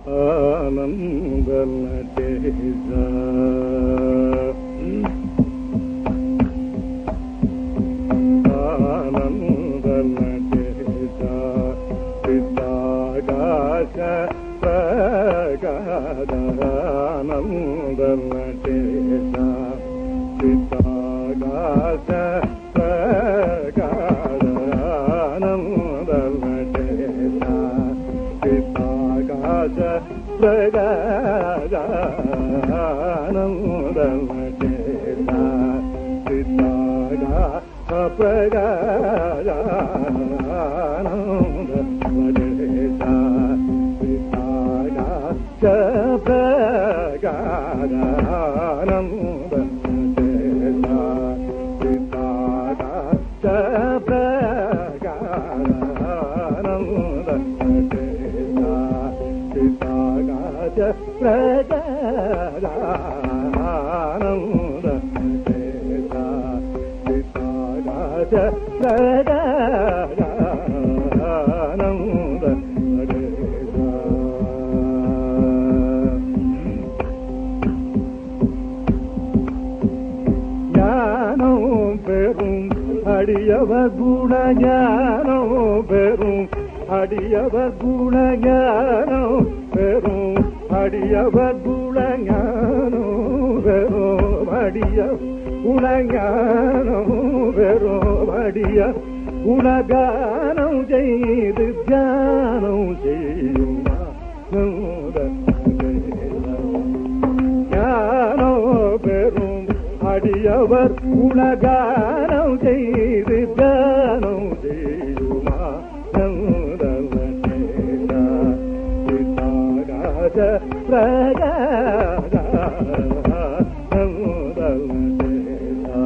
ஆனந்த நடேசா ஆனந்த நடேசா சித்தாகாச பிரகாதானந்த நடேசா சித்தாகாச பிரகாதானந்த நடேசா சித்தாகாச பிரகாதானந்த நடேசா சித்தாகாச பிரகாதானந்த நடேசா சித்தாகாச பிரகாதானந்த நடேசா சித்தாகாச பிரகாதானந்த நடேசா சித்தாகாச பிரகாதானந்த நடேசா சித்தாகாச பிரகாதானந்த நடேசா ஞானம் பெறும் அடியவர் குணஞானம் பெறும் அடியவர் குணஞானம் பெறும் அடியவர் குணஞானம் பெறும் அடிய குணஞானம் பெறும் அடிய குணகானம் செய்து தியானம் செய்யும் ஞானம் பெறும் அடியவர் குணகானம் செய்து தியானம் செய்யுமா சித்தாகாச பிரகாதானந்த நடேசா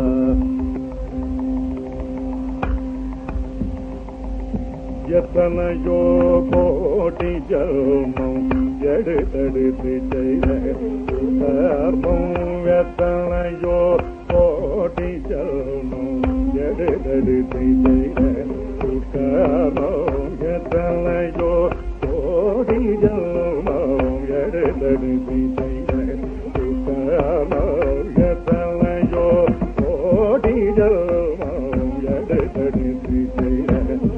எத்தனையோ கோடி ஜன்மம் எடுத்தெடுத்து செய்த கர்மம் எத்தனையோ கோடி ஜன்மம் எடுத்தெடுத்து செய்த கர்மம் எத்தனையோ கோடி ஜன்மம் எடுத்தெடுத்து செய்த கர்மம் எத்தனையோ கோடி ஜன்மம் எடுத்தெடுத்து செய்த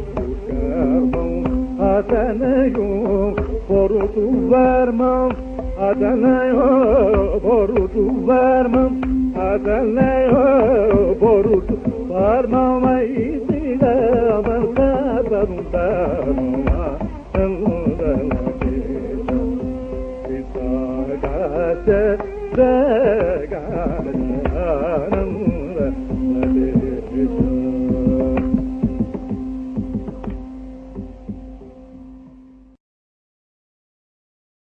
அதனையும் பொருது வர்மம் அதனையோ பொருது வர்மம் அதனையோ பொருது வர்மமை சித்தாகாச பிரகாதானந்த